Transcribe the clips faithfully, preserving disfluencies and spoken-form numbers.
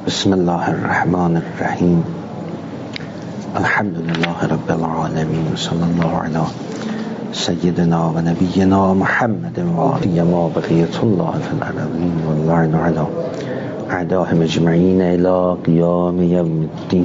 بسم الله الرحمن الرحیم. الحمد لله رب العالمین، صلی الله علی سیدنا و نبینا محمد و آله ما بقیت الله فی الارضین و اللعن علی اعدائهم اجمعین الی قیام یوم الدین.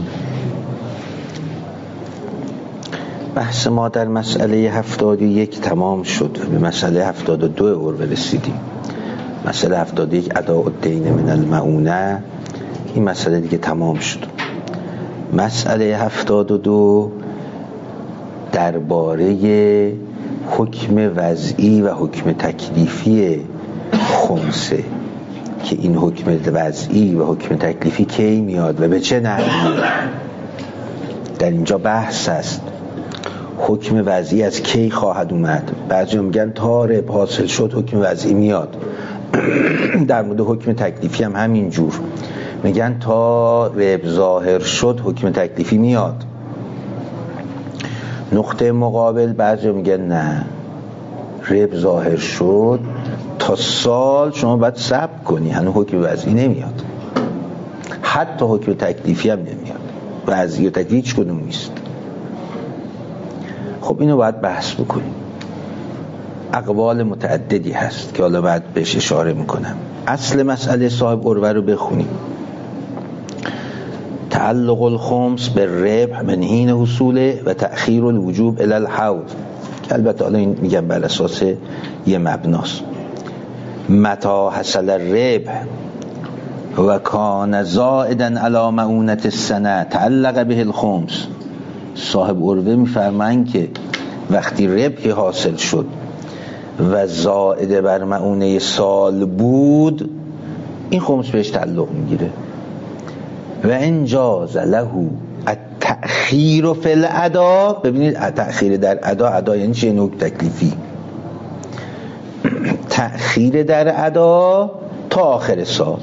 بحث ما در مسئله هفتاد و یک تمام شد. به مسئله هفتاد و دو اروه رسیدیم. مسئله هفتاد و یک اداء الدین من المعونه، این مسئله دیگه تمام شد. مسئله هفتاد و دو درباره حکم وضعی و حکم تکلیفی خمسه که این حکم وضعی و حکم تکلیفی کی میاد و به چه نحویه. در اینجا بحث است حکم وضعی از کی خواهد اومد. بعضی میگن تا رب حاصل شد حکم وضعی میاد. در مورد حکم تکلیفی هم همین جور میگن تا رب ظاهر شد حکم تکلیفی میاد. نقطه مقابل بعضی میگن نه، رب ظاهر شد تا سال شما باید صبر کنی، هنوز حکم وضعی نمیاد، حتی حکم تکلیفی هم نمیاد. وضعی و تکلیفی هیچ کدوم نیست. خب اینو باید بحث بکنیم. اقوال متعددی هست که حالا بعد بهش اشاره میکنم. اصل مسئله صاحب اروه رو بخونیم. تعلق الخمس بالربح من حین حصوله و تأخیر الوجوب الی الحول، که البته حالا این میگم بر اساس یه مبناست. متى حصل الربح و کان زائدا علی معونة السنه تعلق به الخمس. صاحب اروه میفرمایند که وقتی ربحی حاصل شد و زائد بر معونه سال بود، این خمس بهش تعلق میگیره. و انجاز له التأخیر فی الادا. ببینید تأخیر در ادا، ادا یعنی چه؟ نوع تکلیفی. تأخیر در ادا تا آخر سال.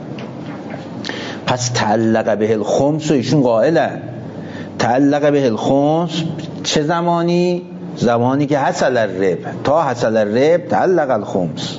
پس تعلق به الخمس و ایشون قائلن تعلق به الخمس چه زمانی؟ زمانی که حصل الربح. تا حصل الربح تعلق الخمس.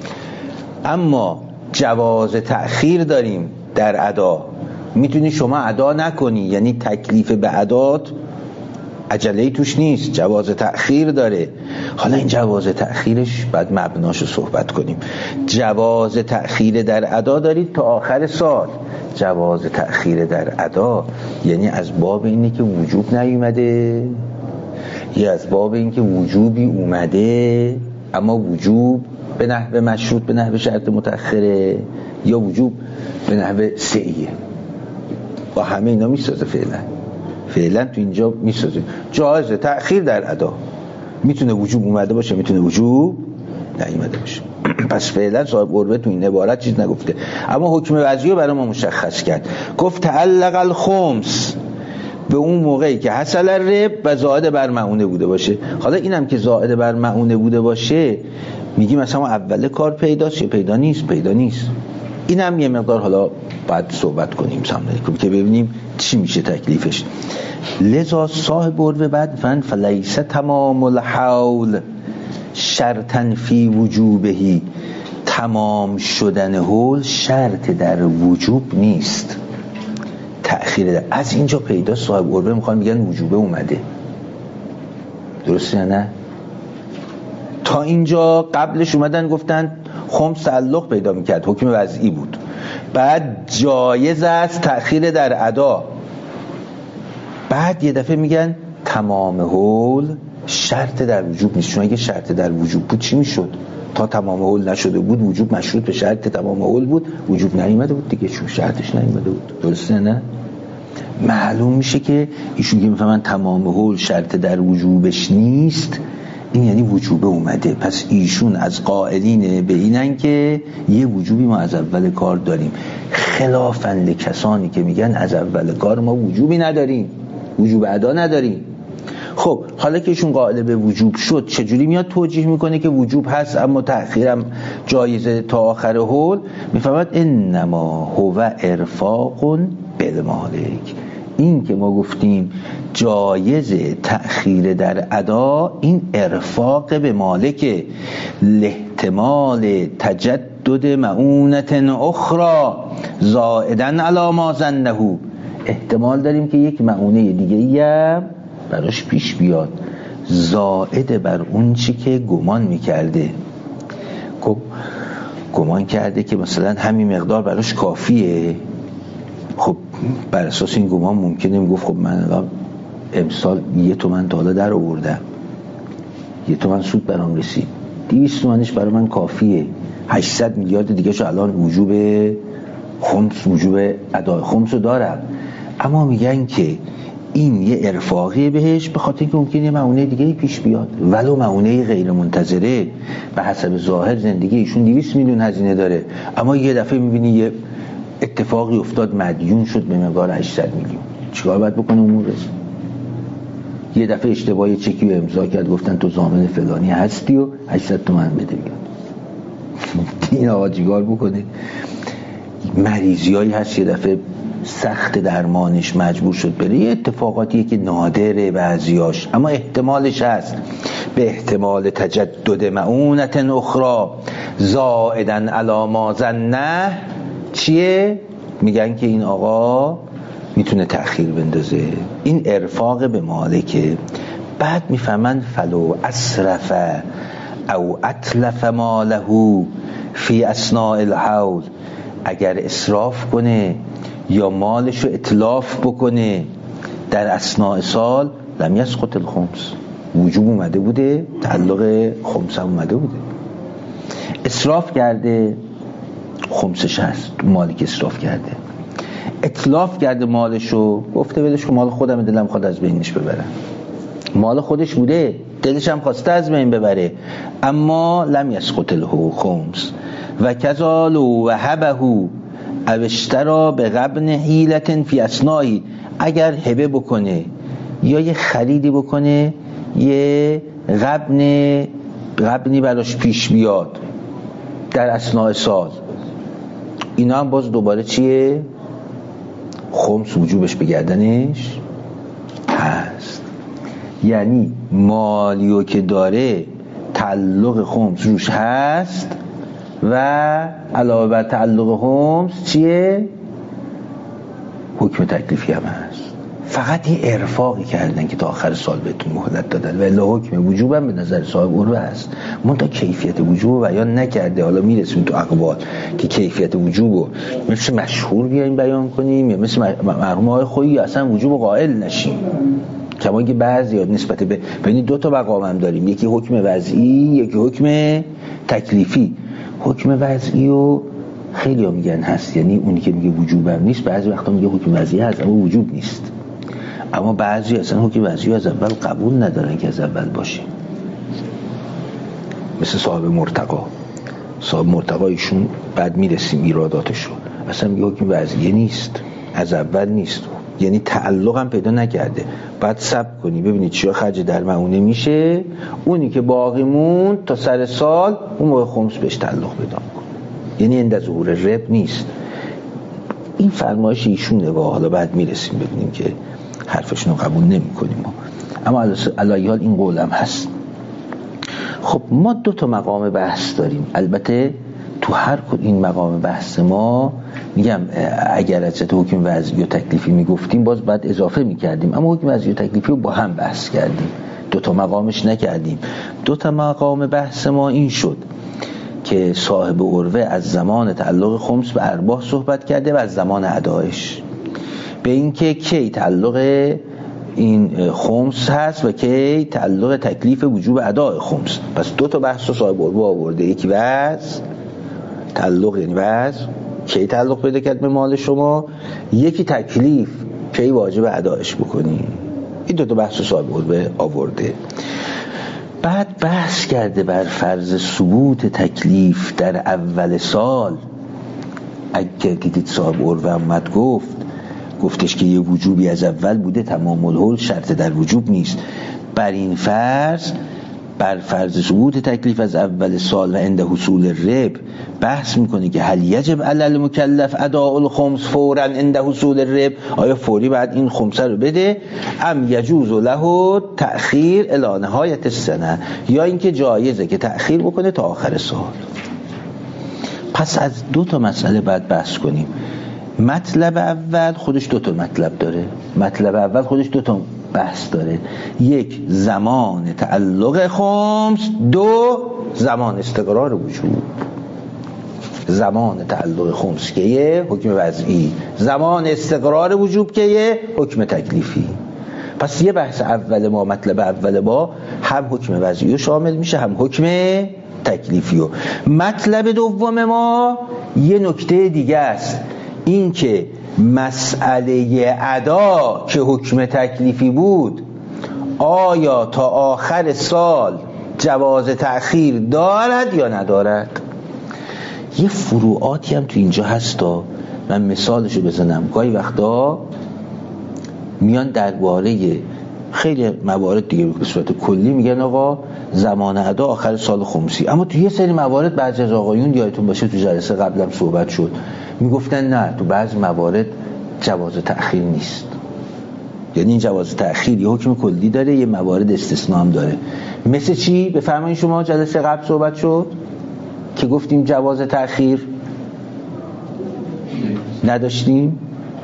اما جواز تأخیر داریم در ادا. میتونی شما ادا نکنی، یعنی تکلیف به ادات عجله توش نیست، جواز تأخیر داره. حالا این جواز تأخیرش بعد مبناشو صحبت کنیم. جواز تأخیر در ادا دارید تا آخر سال. جواز تأخیر در ادا یعنی از باب اینه که وجوب نیومده، یا از باب این که وجوبی اومده اما وجوب به نحو مشروط، به نحو شرط متأخره، یا وجوب به نحو سعیه. با همه اینا میسازه. فعلا فعلا تو اینجا میسازه. جایز تأخیر در ادا، میتونه وجوب اومده باشه، میتونه وجوب نیومده باشه. پس فعلا صاحب اروه تو این عبارت چیز نگفته، اما حکم وضعی رو برای ما مشخص کرد. گفت تعلق الخمس به اون موقعی که حصل الربح و زائد بر معونه بوده باشه. حالا اینم که زائد بر معونه بوده باشه، میگیم مثلا اول کار پیداست یا پیدا نیست؟ پیدا نیست. اینم یه مقدار حالا باید صحبت کنیم سامنے که ببینیم چی میشه تکلیفش. لذا صاحب اروه بعد فن فلیس تمام الحول شرطا فی وجوبهی. تمام شدن حول شرط در وجوب نیست. تأخیر در از اینجا پیدا صاحب اروه میخوان میگن وجوبه اومده. درسته یا نه؟ تا اینجا قبلش اومدن گفتن خمس تعلق پیدا میکرد، حکم وضعی بود. بعد جایز است تأخیر در ادا. بعد یه دفعه میگن تمام حول شرط در وجوب نیست. چون اگه شرط در وجوب بود چی میشد؟ تا تمام حول نشده بود وجوب مشروط به شرط تمام حول بود، وجوب نیومده بود دیگه، چون شرطش نیومده بود. درسته نه؟ معلوم میشه که ایشون که میفهمن تمام حول شرط در وجوبش نیست، این یعنی وجوبه اومده. پس ایشون از قائلین به اینن که یه وجوبی ما از اول کار داریم، خلافاً لکسانی که میگن از اول کار ما وجوبی نداریم، وجوب ادا نداریم. خب حالا که ایشون قائل به وجوب شد، چجوری میاد توجیه میکنه که وجوب هست اما تأخیرم جایزه تا آخر حول؟ میفهمد انما هو ارفاق بالمالک. این که ما گفتیم جایز تأخیر در ادا، این ارفاق به مالک، لاحتمال تجدد تجدد معونت اخرى زائدا علی ما ظنه. احتمال داریم که یک معونه دیگه هم براش پیش بیاد زائد بر اون چی که گمان میکرده. گمان کرده که مثلا همین مقدار براش کافیه. خب بر اساس این گمان ممکنه میگفت خب من امسال یه تومن تا حالا در آوردم، یه تومن سود برام رسید، دویست تومنش برای من کافیه، هشتصد میلیارد دیگه شو الان وجوب خمس وجوب ادای خمس رو دارم. اما میگن که این یه ارفاقی بهش به خاطر که ممکنه یه معونه دیگه پیش بیاد، ولو معونه غیر منتظره. به حسب ظاهر زندگی ایشون دویست میلیون هزینه داره، اما یه دفعه میبینی یه اتفاقی افتاد مدیون شد به مقدار هشتصد میلیون. چیکار باید بکنه امور رسید؟ یه دفعه اشتباهی چکی رو امضا کرد، گفتن تو ضامن فلانی هستی و هشتصد تومن بده. این آقا چیکار بکنه؟ مریضیایی هست یه دفعه سخت درمانش مجبور شد بره. یه اتفاقاتیه که نادره بعضیاش، اما احتمالش هست. به احتمال تجدد معونت اخرى زائدا علی ما ظنه چیه؟ میگن که این آقا میتونه تأخیر بندازه. این ارفاق به مالکه. بعد میفهمن فلو اسرف او اتلف ماله فی اثناء الحول، اگر اسراف کنه یا مالشو اتلاف بکنه در اثناء سال، لم یسقط الخمس، وجوب اومده بوده، تعلق خمس هم اومده بوده. اسراف کرده خمسش هست، مالی که اسراف کرده. اتلاف کرده مالشو، گفته ولش کن مال خودم دلم خود از بینش ببرم. مال خودش بوده، دلش هم خواسته از بین ببره، اما لم یسقط الخمس. و کذا لو وهبه او اشترى به غبن حیلت فی اثنایی، اگر هبه بکنه یا یه خریدی بکنه یه غبن غبنی براش پیش بیاد در اثناء سال، اینا هم باز دوباره چیه؟ خمس وجوبش به گردنش هست. یعنی مالیو که داره تعلق خمس روش هست و علاوه بر تعلق خمس چیه؟ حکم تکلیفی هم هست. فقط یه ارفاقی کردن که تا آخر سال بهتون مهلت دادن، ولی حکم وجوب هم به نظر صاحب عروه هست. منتها کیفیت وجوب رو بیان نکرده. حالا میرسیم تو اقوال که کیفیت وجوب رو مثل مشهور بیایم بیان کنیم یا مثل مرحوم آقای خویی اصلا وجوب قائل نشیم. کما که بعضی نسبت به ببینید دو تا مقام هم داریم، یکی حکم وضعی یکی حکم تکلیفی. حکم وضعی و خیلی ها میگن هست، یعنی اونی که میگه وجوب هم نیست، بعضی وقتا میگه حکم وضعی هست اما وجوب نیست. اما بعضی اصلا حکم وضعی از اول قبول ندارن که از اول باشه، مثل صاحب مرتقا. صاحب مرتقا ایشون بعد میرسیم ایراداتشو، اصلا میگه حکم وضعی نیست، از اول نیست، یعنی تعلق هم پیدا نکرده. بعد صبر کنی ببینید چیا خرج در معونه میشه، اونی که باقی موند تا سر سال اون موقع خمس بهش تعلق پیدا کن. یعنی اند از ظهور رب نیست. این فرمایش ایشونه و حالا بعد میرسیم ببینیم که حرفشون رو قبول نمی کنیم ما. اما علی حال این قولم هست. خب ما دو تا مقام بحث داریم. البته تو هر کدوم این مقام بحث ما میگم اگر از حکم وضعی و تکلیفی میگفتیم باز بعد اضافه میکردیم، اما حکم وضعی و تکلیفی رو با هم بحث کردیم، دو تا مقامش نکردیم. دو تا مقام بحث ما این شد که صاحب عروه از زمان تعلق خمس به ارباح صحبت کرده و از زمان ادایش، به این که کی تعلق این خمس هست و کی تعلق تکلیف وجوب ادای خمس. پس دو تا بحث رو صاحب عروه آورده، یکی وضع تعلق یعنی وضع کی تعلق پیدا کرد به مال شما، یکی تکلیف کی واجب ادایش بکنی. این دو تا بحث رو صاحب عروه آورده. بعد بحث کرده بر فرض ثبوت تکلیف در اول سال. اگر دیدید صاحب عروه اومد گفت گفتش که یه وجوبی از اول بوده، تمام الحول شرط در وجوب نیست. بر این فرض بر فرض ثبوت تکلیف از اول سال و عند حصول الرب بحث میکنه که هل یجب علی المکلف اداء الخمس فورا عند حصول الرب، آیا فوری بعد این خمسه رو بده، ام یجوز له تأخیر الی نهایت السنه، یا اینکه جایزه که تأخیر بکنه تا آخر سال. پس از دو تا مسئله باید بحث کنیم. مطلب اول خودش دو تا مطلب داره. مطلب اول خودش دو تا بحث داره. یک، زمان تعلق خمس. دو، زمان استقرار وجوب. زمان تعلق خمس که یه حکم وضعی، زمان استقرار وجوب که یه حکم تکلیفی. پس یه بحث اول ما، مطلب اول ما هم حکم وضعی رو شامل میشه هم حکم تکلیفی رو. مطلب دوم ما یه نکته دیگه است، این که مسئله ادا که حکم تکلیفی بود آیا تا آخر سال جواز تأخیر دارد یا ندارد. یه فروعاتی هم تو اینجا هستا، من مثالشو بزنم. گاهی وقتا میان درباره خیلی موارد دیگه به صورت کلی میگن آقا زمان ادا آخر سال خمسی، اما تو یه سری موارد بعضی از آقایون یادتون باشه تو جلسه قبلم صحبت شد، میگفتن نه تو بعضی موارد جواز تأخیر نیست. یعنی این جواز تأخیر یه حکم کلی داره، یه موارد استثناء هم داره. مثل چی؟ بفرمایید شما جلسه قبل صحبت شد که گفتیم جواز تأخیر نداشتیم.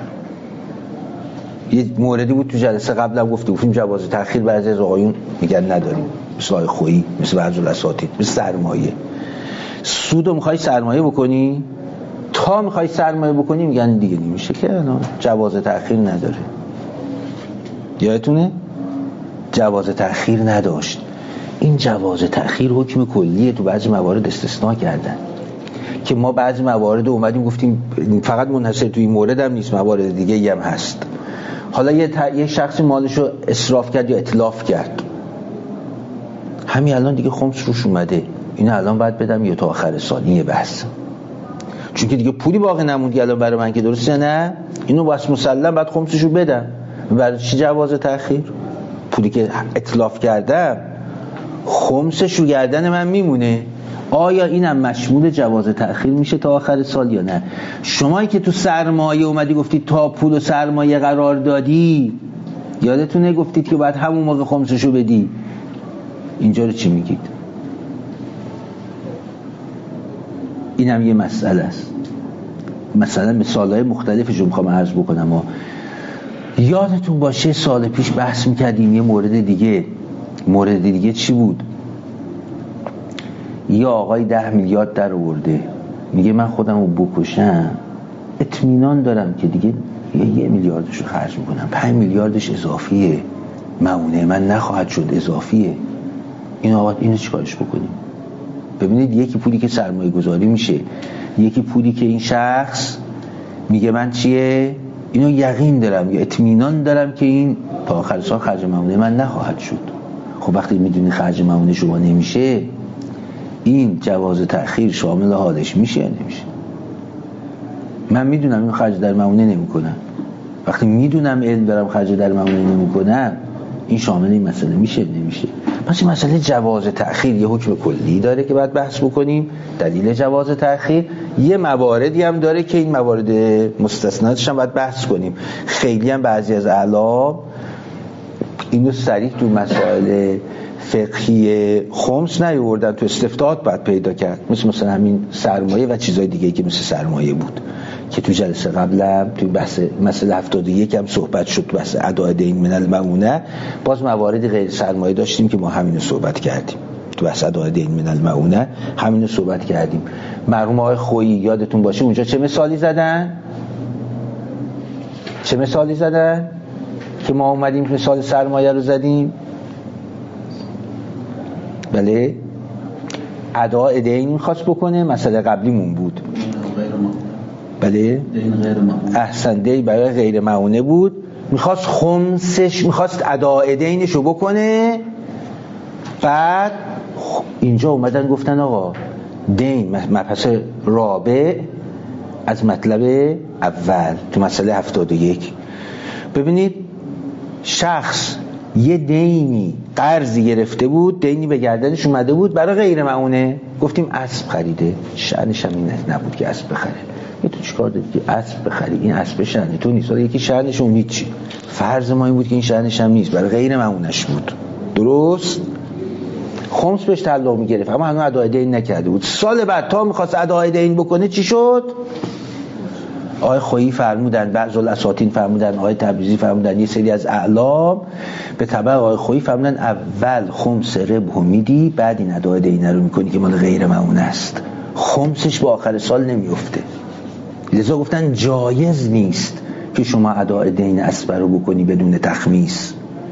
یه موردی بود تو جلسه قبلم گفتیم گفتیم جواز تأخیر بعضی از آقایون میگن نداریم، مثل آقای خویی، مثل بعضی الاساتید، مثل سرمایه. سودو میخوای سرمایه بکنی، تا میخوای سرمایه بکنی میگن دیگه نمیشه که الان جواز تأخیر نداره. یادتونه جواز تأخیر نداشت. این جواز تأخیر حکم کلیه، تو بعضی موارد استثناء کردن که ما بعضی موارد اومدیم گفتیم فقط منحصر تو این مورد هم نیست، موارد دیگه هم هست. حالا یه, ت... یه شخصی مالشو اسراف کرد یا اتلاف کرد، همین الان دیگه خمس روش اومده، این الان باید بدم یا تا آخر سال. این یه بحث، چون که دیگه پولی باقی نموندی الان برای من که، درسته نه؟ اینو بس مسلم بعد خمسشو بدم. برای چی جواز تأخیر؟ پولی که اتلاف کردم خمسش رو گردن من میمونه. آیا اینم مشمول جواز تأخیر میشه تا آخر سال یا نه؟ شمایی که تو سرمایه اومدی گفتید تا پول و سرمایه قرار دادی، یادتونه گفتید که باید همون موقع خمسشو بدی، اینجا رو چی میگید؟ اینم یه مسئله است. مثلا مثالهای مختلفش رو میخوام عرض بکنم. و یادتون باشه سال پیش بحث میکردیم یه مورد دیگه. مورد دیگه چی بود؟ یه آقای ده میلیارد در آورده، میگه من خودم رو بکشم اطمینان دارم که دیگه یه, یه میلیاردش رو خرج میکنم، پنج میلیاردش اضافیه، معونه من نخواهد شد، اضافیه. این آقا اینو چیکارش بکنیم؟ ببینید یکی پولی که سرمایه گذاری میشه، یکی پولی که این شخص میگه من چیه؟ اینو یقین دارم یا اطمینان دارم که این تا آخر سال خرج معونه من نخواهد شد. خب وقتی میدونی خرج معونه شما نمیشه، این جواز تأخیر شامل حالش میشه یا نمیشه؟ من میدونم این خرج در معونه نمیکنم، وقتی میدونم علم دارم خرج در معونه نمیکنم، این شامل این مسئله میشه نمیشه؟ پس این مسئله جواز تأخیر یه حکم کلی داره که باید بحث بکنیم. دلیل جواز تأخیر یه مواردی هم داره که این موارد مستثناتش هم باید بحث کنیم. خیلی هم بعضی از اعلام اینو صریح تو مسائل فقهی خمس نیاوردن، تو استفتاحات باید پیدا کرد، مثل مثلا همین سرمایه و چیزهای دیگه که مثل سرمایه بود که تو جلسه قبلم تو بحث مسئله هفتاد و یک هم صحبت شد، بحث اداء دین من المعونه. باز مواردی غیر سرمایه داشتیم که ما همینو صحبت کردیم تو بحث اداء دین من المعونه، همینو صحبت کردیم. مرحوم آقای خویی یادتون باشه اونجا چه مثالی زدن؟ چه مثالی زدن که ما اومدیم مثال سرمایه رو زدیم؟ بله، اداء دین می‌خواست بکنه، مسئله قبلیمون بود. بله، احسن، دی برای غیر معونه بود، میخواست خمسش، میخواست اداء دینشو بکنه. بعد اینجا اومدن گفتن آقا دین مبحث رابع از مطلب اول تو مسئله هفتاد و یک. ببینید شخص یه دینی قرضی گرفته بود، دینی به گردنش اومده بود برای غیر معونه، گفتیم اسب خریده، شأنش هم این نبود که اسب بخره. یه تو چیکار داری که اسب بخری؟ این اسب شأن تو نیست. یکی شأنش اون هیچی، فرض ما این بود که این شأنش هم نیست، برای غیر معونش بود. درست؟ خمس بهش تعلق میگرفت، اما هنوز ادای دین نکرده بود. سال بعد تا میخواست ادای دین بکنه چی شد؟ آقای خویی فرمودن، بعض الاساطین فرمودن، آقای تبریزی فرمودن، یه سری از اعلام به تبع آقای خویی فرمودن اول خمس ربح میدی، بعد این ادای دین رو میکنی که مال غیر معونه است. خمسش به آخر سال نمیفته، لذا گفتن جایز نیست که شما ادای دین اسبر رو بکنی بدون تخمیس.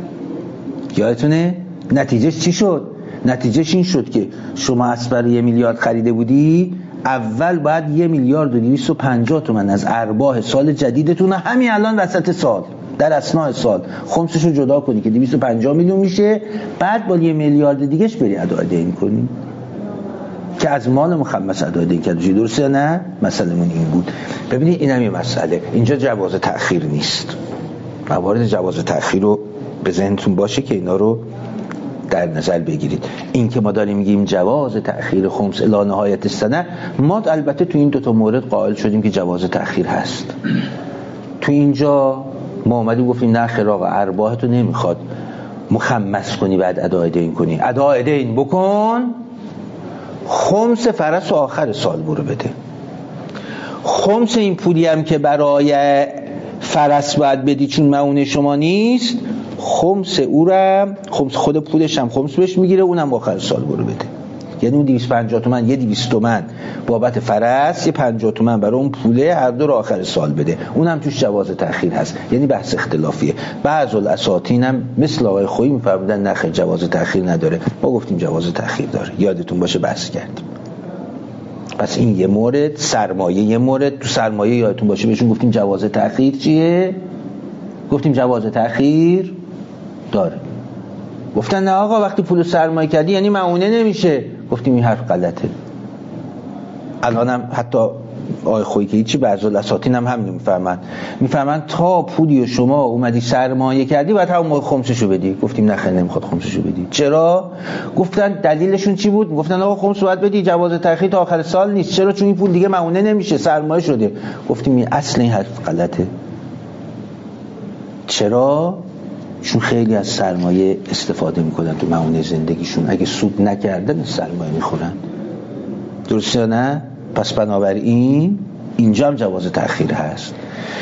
یادتونه نتیجهش چی شد؟ نتیجهش این شد که شما اسبر یه میلیارد خریده بودی، اول باید یه میلیارد و دویست و پنجاه تومن از ارباح سال جدیدتون همین الان وسط سال در اثناء سال خمسش رو جدا کنی که دویست و پنجاه میلیون میشه، بعد با یه میلیارد دیگهش بری ادای دین کنی که از مال مخمس ادای دین کردی. درسته یا نه؟ مسئله‌مون این بود. ببینید اینم یه مسئله، اینجا جواز تأخیر نیست. موارد جواز تأخیر رو به ذهنتون باشه که اینا رو در نظر بگیرید. این که ما داریم میگیم جواز تأخیر خمس الی نهایت السنه، ما البته تو این دو تا مورد قائل شدیم که جواز تأخیر هست. تو اینجا ما اومدیم گفتیم نه خیر آقا، ارباح تو نمیخواد مخمس کنی بعد ادای دین کنی، ادای دین بکن، خمس فرس و آخر سال برو بده. خمس این پولی هم که برای فرس باید بدی چون معونه شما نیست، خمس او را خمس خود پولش هم خمس بهش میگیره، اونم آخر سال برو بده. یعنی اون دویست و پنجاه تومن یه دویست تومن بابت فرس، یه پنجاه تومن برای اون پوله، هر دو رو آخر سال بده. اونم توش جواز تأخیر هست، یعنی بحث اختلافیه. بعض الاساطین هم مثل آقای خویی میفرمودن نه خیر جواز تأخیر نداره، ما گفتیم جواز تأخیر داره، یادتون باشه بحث کردیم. پس این یه مورد. سرمایه یه مورد، تو سرمایه یادتون باشه بهشون گفتیم جواز تأخیر چیه؟ گفتیم جواز تأخیر داره. گفتن نه آقا وقتی پول سرمایه کردی یعنی معونه نمیشه. گفتیم این حرف غلطه. الانم حتی آقای خویی که هیچی، بعضی الاساطین هم همین میفهمن، میفهمن تا پولی شما اومدی سرمایه کردی باید همون موقع خمسشو بدی. گفتیم نه خیر نمیخواد خمسشو بدی. چرا؟ گفتن دلیلشون چی بود؟ گفتن آقا خمس باید بدی، جواز تأخیر تا آخر سال نیست. چرا؟ چون این پول دیگه معونه نمیشه، سرمایه شده. گفتیم این اصل این حرف غلطه. چرا؟ چون خیلی از سرمایه استفاده میکنن تو معونه زندگیشون، اگه سود نکردن سرمایه میخورن. درسته یا نه؟ پس بنابراین اینجا هم جواز تأخیر هست.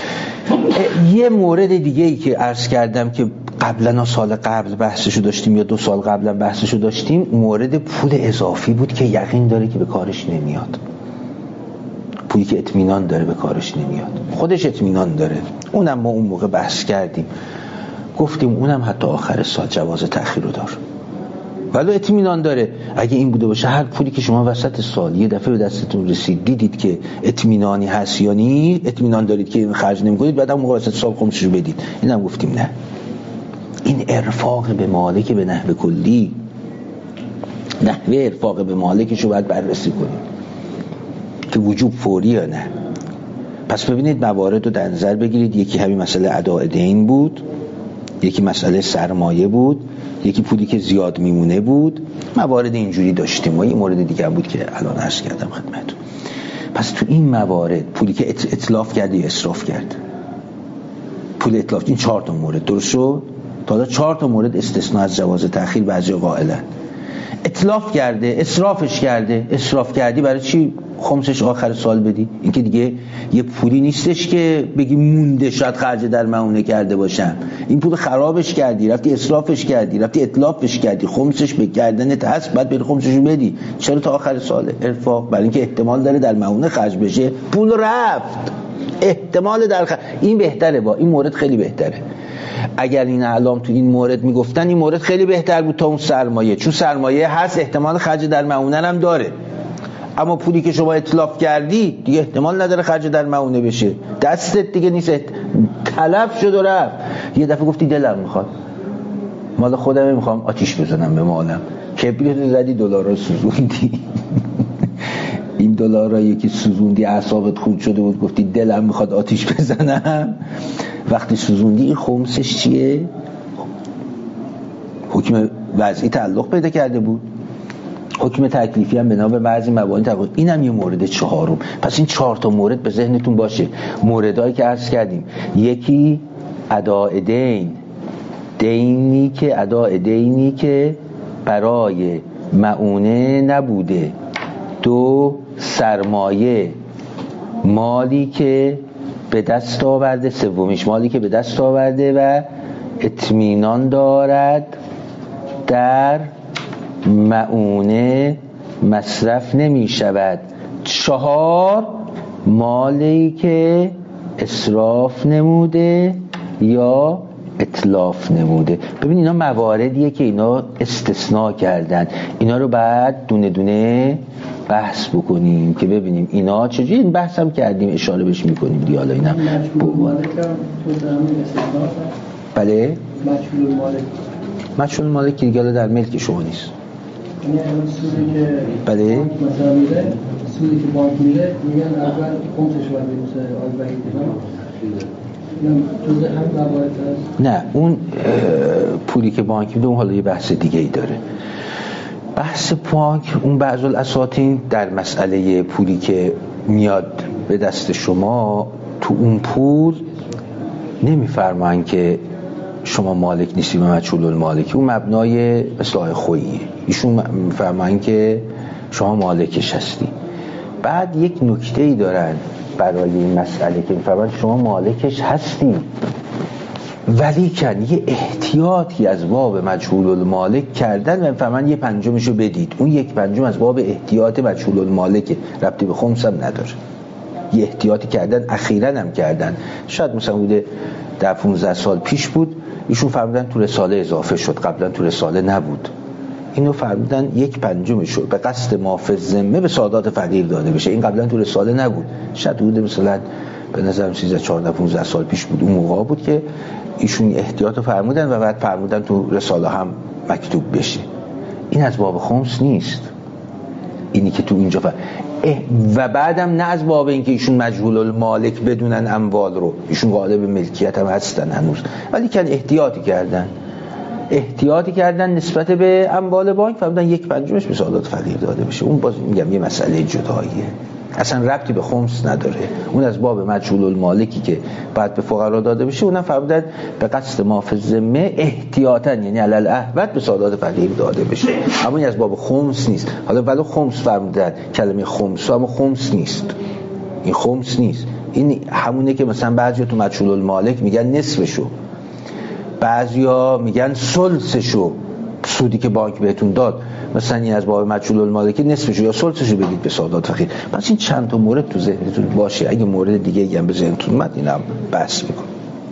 یه مورد دیگه ای که عرض کردم که قبلا سال قبل بحثشو داشتیم یا دو سال قبلا بحثشو داشتیم، مورد پول اضافی بود که یقین داره که به کارش نمیاد، پولی که اطمینان داره به کارش نمیاد، خودش اطمینان داره. اونم ما اون موقع بحث کردیم، گفتیم اونم حتی آخر سال جواز تأخیر رو داره، ولی اطمینان داره. اگه این بوده باشه هر پولی که شما وسط سال یه دفعه به دستتون رسید، دیدید که اطمینانی هست یا نی، اطمینان دارید که این خرج نمی‌کنید، بعد هم موقع وسط سال خمسشو بدید. اینم گفتیم نه. این ارفاق به مالک به نحو کلی، نحوه ارفاق به مالکشو باید بررسی کنید که وجوب فوری یا نه. پس ببینید موارد رو در نظر بگیرید. یکی همین مسئله اداء دین بود، یکی مسئله سرمایه بود، یکی پولی که زیاد میمونه بود. موارد اینجوری داشتیم و این مورد دیگه هم بود که الان عرض کردم خدمتتون. پس تو این موارد پولی که اتلاف کرد یا اسراف کرد، پول اتلاف، این چهار تا مورد درست شد. تا حالا چهار تا مورد استثناء از جواز تأخیر بعضی قائلن. اتلاف کرده، اسرافش کرده. اسراف کردی برای چی خمسش آخر سال بدی؟ این که دیگه یه پولی نیستش که بگی مونده شاید خرج در معونه کرده باشم. این پول خرابش کردی، رفتی اسرافش کردی، رفتی اتلافش کردی، خمسش به گردنت هست، بعد بری خمسشو بدی. چرا تا آخر سال ارفاق؟ برای اینکه احتمال داره در معونه خرج بشه. پول رفت، احتمال در خرج. این بهتره، با این مورد خیلی بهتره. اگر این اعلام تو این مورد میگفتن این مورد خیلی بهتر بود تا اون سرمایه، چون سرمایه هست احتمال خرج در معونه هم داره، اما پولی که شما اتلاف کردی دیگه احتمال نداره خرج در معونه بشه، دستت دیگه نیست، تلف شد و رفت. یه دفعه گفتی دلم میخواد، مال خودم میخوام آتیش بزنم به مالم، کبریت زدی، دلارا سوزوندی این دلارا یکی سوزوندی، اعصابت خورد شده بود، گفتی دلم میخواد آتیش بزنم. وقتی سوزوندی این خمسش چیه؟ حکم وضعی تعلق پیدا کرده بود، حکم تکلیفی هم بنا به بعضی موانع تعلق. اینم یه مورد چهارم. پس این چهار تا مورد به ذهنتون باشه. موردایی که عرض کردیم، یکی اداء دین، دینی که اداء دینی که برای مؤونه نبوده. دو، سرمایه مالی که به دست آورده. سومیش مالی که به دست آورده و اطمینان دارد در مؤونه مصرف نمی شود. چهار، مالی که اسراف نموده یا اتلاف نموده. ببین اینا مواردیه که اینا استثناء کردن، اینا رو بعد دونه دونه بحث بکنیم که ببینیم اینا چجوری. این بحث هم کردیم، اشاره بهش میکنیم دیگه. حالا اینم بله مجهول مالک، مجهول مالک دیگه در ملک شما نیست. یعنی الان سودی که بله مثلا میره، سودی که بانک میره میگن اول خمسش باید مثلا آلبایی نه، اون پولی که بانک میده اون حالا یه بحث دیگه ای داره. بحث بانک اون بعض الاساطین در مسئله پولی که میاد به دست شما، تو اون پول نمیفرمان که شما مالک نیستی و مجهول المالکی. اون مبنای اصلاح خوییه. ایشون میفرمان که شما مالکش هستی. بعد یک نکته‌ای دارن برای این مسئله که میفرمان شما مالکش هستی، ولی کن یه احتیاطی از باب مجهول المالک کردن و میفرمان یه پنجمشو بدید. اون یک پنجم از باب احتیاط مجهول المالک، ربطی به خمس هم نداره. یه احتیاطی کردن، اخیراً هم کردن. شاید مثلا بوده در پانزده سال پیش بود، ایشون فرمودن تو رساله اضافه شد، قبلا تو رساله نبود. اینو فرمودن یک پنجمشو به قصد محافظ ذمه به سادات فقیر داده بشه. این قبلا تو رساله نبود. شاید بوده مثلا به نظرم سیزده چهارده پانزده سال پیش بود. اون موقع بود که ایشون احتیاطو فرمودن و بعد فرمودن تو رساله هم مکتوب بشه. این از باب خمس نیست، اینی که تو اینجا فر... و بعدم نه از باب اینکه ایشون مجهول المالک بدونن اموال رو، ایشون قائل به ملکیت هم هستن هنوز، ولی که احتیاطی کردن احتیاطی کردن نسبت به اموال بانک، فرمودن یک پنجمش به سادات فقیر داده بشه. اون باز میگم یه مسئله جداییه، اصلا ربطی به خمس نداره. اون از باب مجهول المالکی که بعد به فقرا داده بشه، اونم فرمودن به قصد محافظ ذمه احتیاطاً، یعنی علل احوط به سادات فقیر داده بشه. اما این از باب خمس نیست. حالا ولو خمس فرمودن، کلمه خمس اما خمس نیست، این خمس نیست. این همونه که مثلا بعضیا تو مجهول المالک میگن نصفشو، بعضیا میگن ثلثشو، سودی که بانک بهتون داد مثلا این از باب مجهول المالکی نصفشو یا ثلثشو بدید به سادات فقیر. پس این چند تا مورد تو ذهنتون باشه، اگه مورد دیگه هم به ذهنتون اومد اینم بحث میکنم.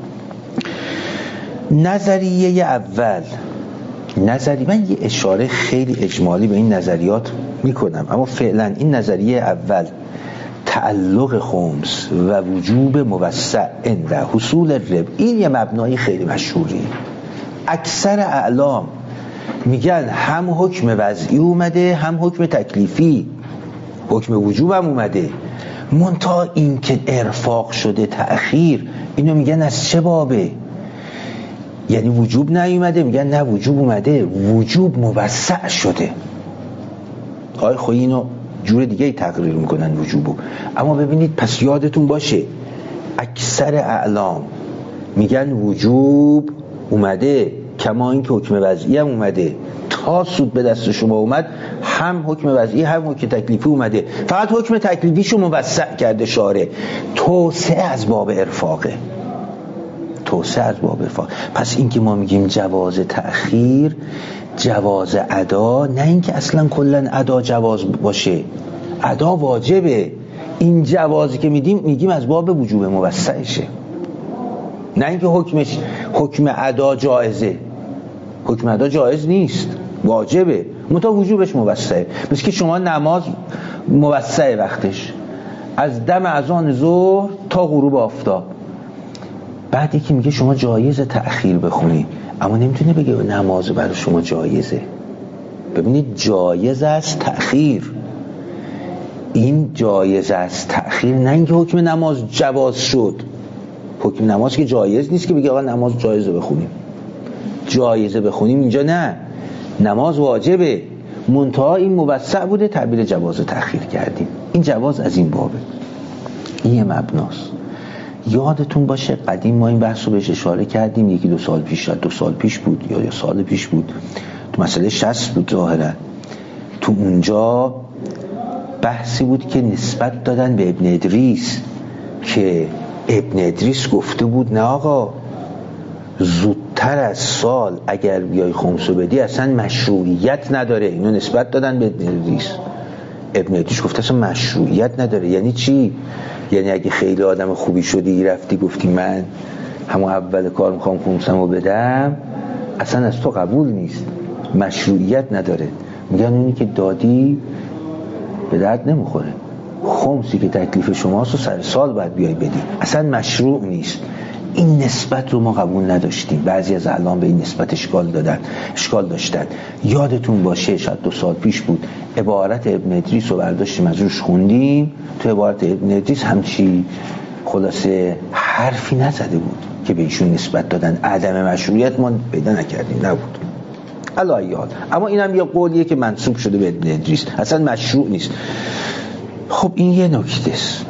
نظریه اول، نظری من یه اشاره خیلی اجمالی به این نظریات میکنم، اما فعلا این نظریه اول، تعلق خمس و وجوب موسع عند حصول الربح، این یه مبنای خیلی مشهوری. اکثر اعلام میگن هم حکم وضعی اومده هم حکم تکلیفی، حکم وجوب هم اومده، منتها این که ارفاق شده تأخیر، اینو میگن از چه بابه؟ یعنی وجوب نیومده، میگن نه وجوب اومده، وجوب موسع شده. آی خوی اینو جور دیگه ای تقریر میکنن وجوبو. اما ببینید، پس یادتون باشه اکثر اعلام میگن وجوب اومده، کما این که حکم وضعی هم اومده. تا سود به دست شما اومد هم حکم وضعی هم حکم تکلیفی اومده، فقط حکم تکلیفیشو موسع کرده شارع. توسعه از باب ارفاقه، توسعه از باب ارفاق. پس این که ما میگیم جواز تأخیر، جواز ادا، نه اینکه اصلا کلا ادا جواز باشه، ادا واجبه. این جوازی که میدیم میگیم از باب وجوب موسعشه، نه اینکه حکمش حکم ادا جایزه. حکم ادا جایز نیست، واجبه، منتها وجوبش موسعه. مثل که شما نماز موسعه وقتش از دم اذان ظهر تا غروب آفتاب، بعد یکی میگه شما جایز تأخیر بخونی، اما نمیتونه بگه نماز برای شما جایزه. ببینید، جایز است تأخیر، این جایز است تأخیر، نه اینکه حکم نماز جواز شد. حکم نماز که جایز نیست که بگه آقا نماز جایزه بخونیم، جایزه بخونیم اینجا نه، نماز واجبه، منتها این موسع بوده، تعبیر جواز تأخیر کردیم. این جواز از این بابه، این یه مبناست. یادتون باشه قدیم ما این بحث رو بهش اشاره کردیم، یکی دو سال پیش، دو سال پیش بود یا یا سال پیش بود، تو مسئله شصت بود ظاهرا. تو اونجا بحثی بود که نسبت دادن به ابن ادریس که ابن ادریس گفته بود نه آقا زودتر از سال اگر بیای خمسو بدی اصلا مشروعیت نداره. اینو نسبت دادن به ابن ادریس. ابن ادریس گفته اصلا مشروعیت نداره. یعنی چی؟ یعنی اگه خیلی آدم خوبی شدی رفتی گفتی من همون اول کار میخوام خمسمو بدم، اصلا از تو قبول نیست، مشروعیت نداره. میگن اونی که دادی به درد نمیخوره، خمسی که تکلیف شماست و سر سال باید بیای بدی، اصلا مشروع نیست. این نسبت رو ما قبول نداشتیم. بعضی از اعلام به این نسبت اشکال دادن اشکال داشتن. یادتون باشه شاید دو سال پیش بود عبارت ابن ادریس رو برداشتیم از روش خوندیم. تو عبارت ابن ادریس همچی خلاصه حرفی نزده بود که به ایشون نسبت دادن. عدم مشروعیت ما پیدا نکردیم، نبود علایات. اما اینم یه قولیه که منسوب شده به ابن ادریس، اصلا مشروع نیست. خب این یه نکته است.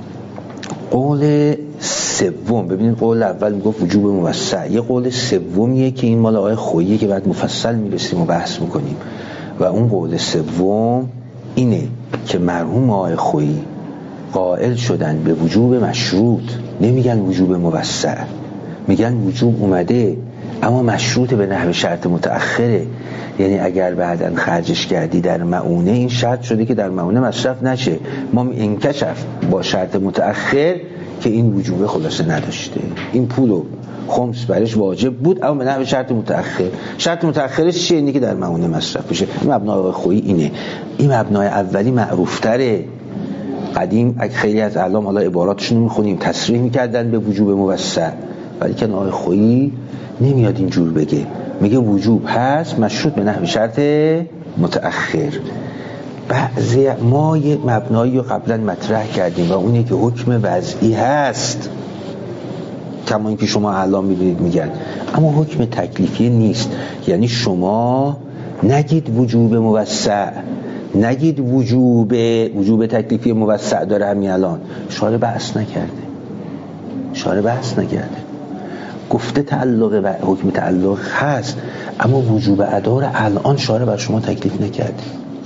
قول سوم، ببینید قول اول میگفت وجوب موسع، یه قول سومیه که این مال آقای خوییه که بعد مفصل میرسیم و بحث میکنیم. و اون قول سوم اینه که مرحوم آقای خویی قائل شدن به وجوب مشروط، نمیگن وجوب موسع، میگن وجوب اومده اما مشروط به نحو شرط متأخره. یعنی اگر بعداً خرجش کردی در معونه، این شرط شده که در معونه مصرف نشه. ما انکشف با شرط متأخر که این وجوب خلاصه نداشته، این پولو خمس برش واجب بود اما به نحو شرط متأخر. شرط متأخرش چیه؟ اینی که در معونه مصرف بشه. این مبنای خویی اینه. این مبنای اولی معروفتره. قدیم اگه خیلی از اعلام حالا عباراتشون رو میخونیم تصریح میکردن به وجوب موسع، ولی که آقای خویی نمیاد اینجور بگه، میگه وجوب هست مشروط به نحو شرط متأخر. بعضی ما یه مبنایی رو قبلا مطرح کردیم و اونی که حکم وضعی هست، کما اینکه شما اعلام میبینید میگن، اما حکم تکلیفی نیست. یعنی شما نگید وجوب موسع، نگید وجوب وجوب تکلیفی موسع داره همین الان. شارع بحث نکرده، شارع بحث نکرده، گفته تعلق و حکم تعلق هست اما وجوب ادا رو الان شارع بر شما تکلیف نکرده.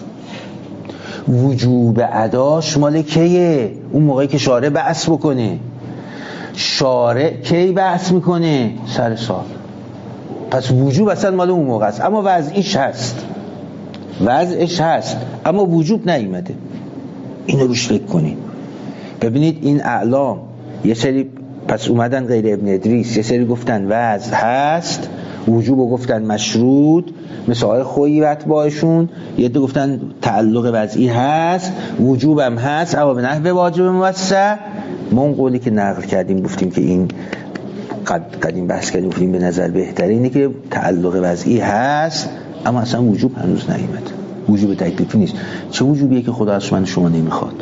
وجوب اداش مال کیه؟ اون موقعی که شارع بحث بکنه. شارع کی بحث میکنه؟ سر سال. پس وجوب اصلا مال اون موقع است، اما وضعیش هست، وضعش هست اما وجوب نیومده. اینو روش فکر کنید. ببینید این اعلام یه سری پس اومدن غیر ابن ادریس، یه سری گفتن وضع هست، وجوبو گفتن مشروط مثل آقای خویی و اتباعشون، یه دو گفتن تعلق وضعی هست، وجوبم هست اما به نحو واجب موسع. ما اون قولی که نقل کردیم گفتیم که این قد قدیم بحث کردیم گفتیم به نظر بهتره اینه که تعلق وضعی هست اما اصلا وجوب هنوز نیامد، وجوب تکلیفی نیست. چه وجوبیه که خدا از من شما نمیخواد؟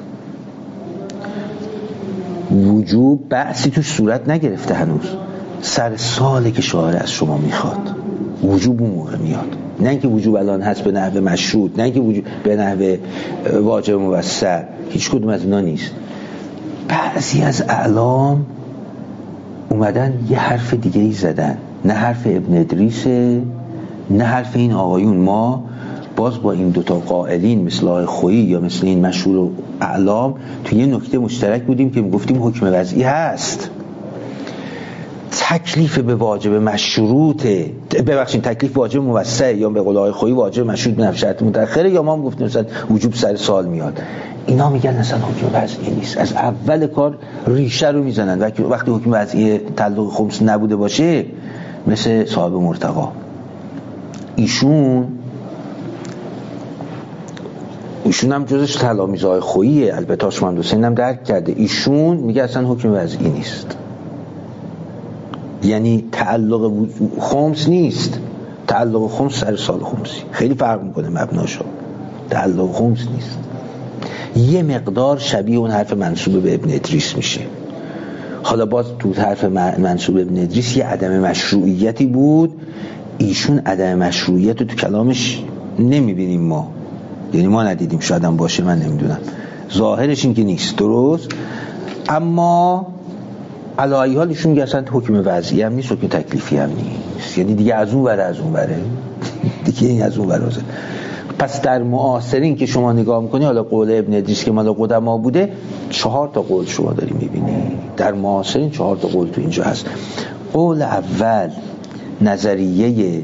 وجوب بحثی تو صورت نگرفته هنوز، سر ساله که شارع از شما میخواد. وجوب اون موقع میاد، نه اینکه وجوب الان هست به نحو مشروط، نه اینکه وجوب به نحو واجب موسع، هیچ کدوم از اینا نیست. بعضی از اعلام اومدن یه حرف دیگه ای زدن، نه حرف ابن ادریسه نه حرف این آقایون. ما باز با این دوتا قائلین مثل آقای خویی یا مثل این مشهور اعلام تو یه نکته مشترک بودیم که گفتیم حکم وضعی هست. تکلیف به واجب مشروطه، ببخشید تکلیف واجب موسع یا به قول آقای خویی واجب مشروط به شرط متأخره، یا ما هم گفتیم مثلا وجوب سر سال میاد. اینا میگن مثلا حکم وضعی نیست، از اول کار ریشه رو میزنن. وقتی حکم وضعی تعلق خمس نبوده باشه مثل صاحب مرتقا، ایشون ایشون هم جزش تلامیذهای خوییه، البته آشمند حسین هم درک کرده. ایشون میگه اصلا حکم وضعی نیست، یعنی تعلق خمس نیست، تعلق خمس سر سال خمسی، خیلی فرق میکنه مبناشو. تعلق خمس نیست، یه مقدار شبیه اون حرف منسوب به ابن ادریس میشه. حالا باز تو حرف منسوب به ابن ادریس یه عدم مشروعیتی بود، ایشون عدم مشروعیت رو تو کلامش نمیبینیم ما، یعنی ما ندیدیم، شاید هم باشه من نمیدونم، ظاهرش این که نیست درست. اما علایه حال ایشون میگه اصلا حکم وضعی هم نیست، حکم تکلیفی هم نیست، یعنی دیگه از اون وره از اون وره دیگه این از اون وره پس در معاصرین که شما نگاه میکنی، حالا قول ابن ادریس که مال قدما بوده، چهار تا قول شما داری میبینی. در معاصرین چهار تا قول تو اینجا هست. قول اول نظریه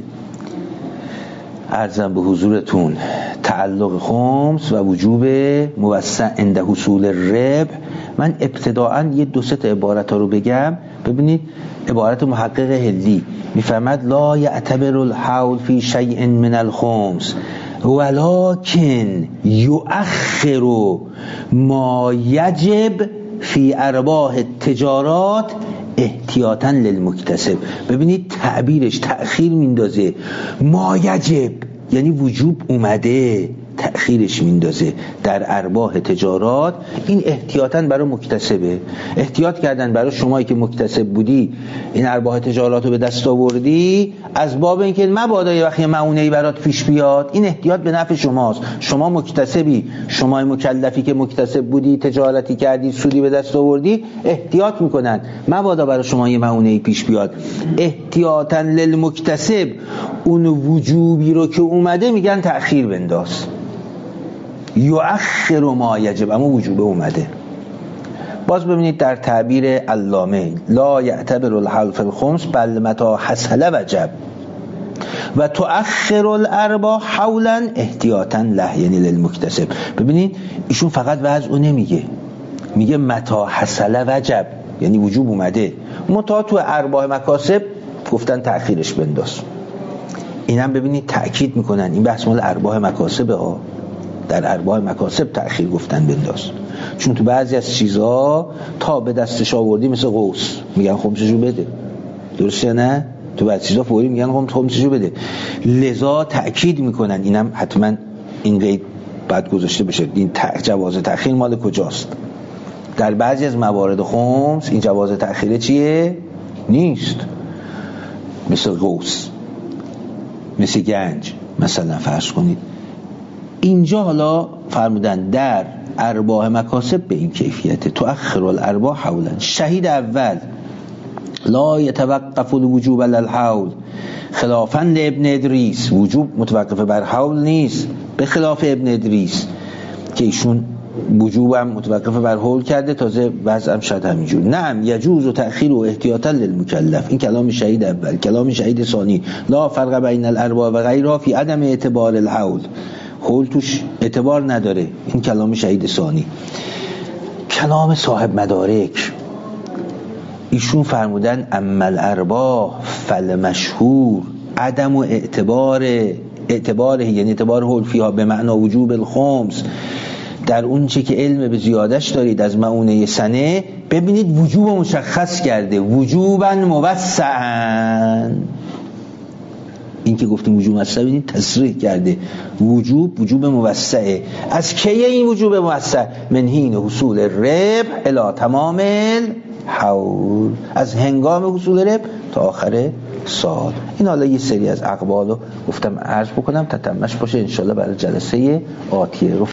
عرضم به حضورتون تعلق خمس و وجوب موسع عند حصول الربح. من ابتداعا یه دو سه تا عبارت ها رو بگم. ببینید عبارت محقق هلی میفهمد لا یعتبر الحول فی شیء من الخمس ولکن یؤخر ما یجب فی ارباح التجارات احتیاطاً للمکتسب. ببینید تعبیرش تأخیر میندازه. ما یجب یعنی وجوب اومده، تأخیرش میندازه در ارباح تجارات. این احتیاطاً برای مکتسبه. احتیاط کردن برای شمایی که مکتسب بودی، این ارباح تجارات رو به دست آوردی، از باب اینکه مبادا یه وقتی معونه‌ای برات پیش بیاد. این احتیاط به نفع شماست. شما مکتسبی، شما مکلفی که مکتسب بودی، تجارتی کردی، سودی به دست آوردی، احتیاط میکنن مبادا برای شما یه معونه‌ای پیش بیاد. احتیاطاً للمکتسب اون وجوبی رو که اومده میگن تأخیر بنداز. یؤخر ما یجب، اما وجوبه اومده. باز ببینید در تعبیر علامه لا یعتبر الحول فی الخمس بل متى حصل وجب و تؤخر الارباح حولا احتیاطا له یعنی للمکتسب. ببینید ایشون فقط وضع نمیگه، میگه متى حصل وجب یعنی وجوب اومده، متى تو ارباح مکاسب گفتن تأخیرش بنداز. اینم ببینید تأکید میکنن این بحث مال ارباح مکاسبه ها. در ارباح مکاسب تأخیر گفتن بنداز، چون تو بعضی از چیزها تا به دستش آوردی مثل قوس میگن خمسشو بده، درسته نه؟ تو بعضی چیزها فوری میگن خمسشو بده. لذا تأکید میکنن. اینم حتما این قید بعد گذاشته بشه، این جواز تأخیر مال کجاست. در بعضی از موارد خمس این جواز تأخیر چیه؟ نیست. مثل قوس، مثل گنج مثلا فرض کنید. اینجا حالا فرمودن در ارباح مکاسب به این کیفیت تؤخر الارباح حولا. شهید اول لا یتوقف الوجوب علی الحول خلافاً لابن ادریس، وجوب متوقف بر حول نیست، به خلاف ابن ادریس که ایشون وجوبم متوقف بر حول کرده، تازه وضعم شد همینجور. نعم یجوز و تأخیر و احتیاطا للمکلف. این کلام شهید اول. کلام شهید ثانی لا فرق بین الارباح و غیرها فی عدم اعتبار الحول، حول توش اعتبار نداره. این کلام شهید ثانی. کلام صاحب مدارک ایشون فرمودن اما الارباح فالمشهور عدم و اعتبار اعتباره یعنی اعتبار حول فیها به معنا وجوب الخمس، در اون چه که علم به زیادش دارید از معونه سنه. ببینید وجوب مشخص کرده، وجوبا موسعا. این که گفتیم وجوب موسع، ببینید تصریح کرده وجوب وجوب موسعه. از کی این وجوب موسع؟ من حین حصول الربح الی تمام الحول، از هنگام حصول ربح تا آخر سال. این حالا یه سری از اقوال رو گفتم عرض بکنم تتمش باشه انشالله برای جلسه آتیه.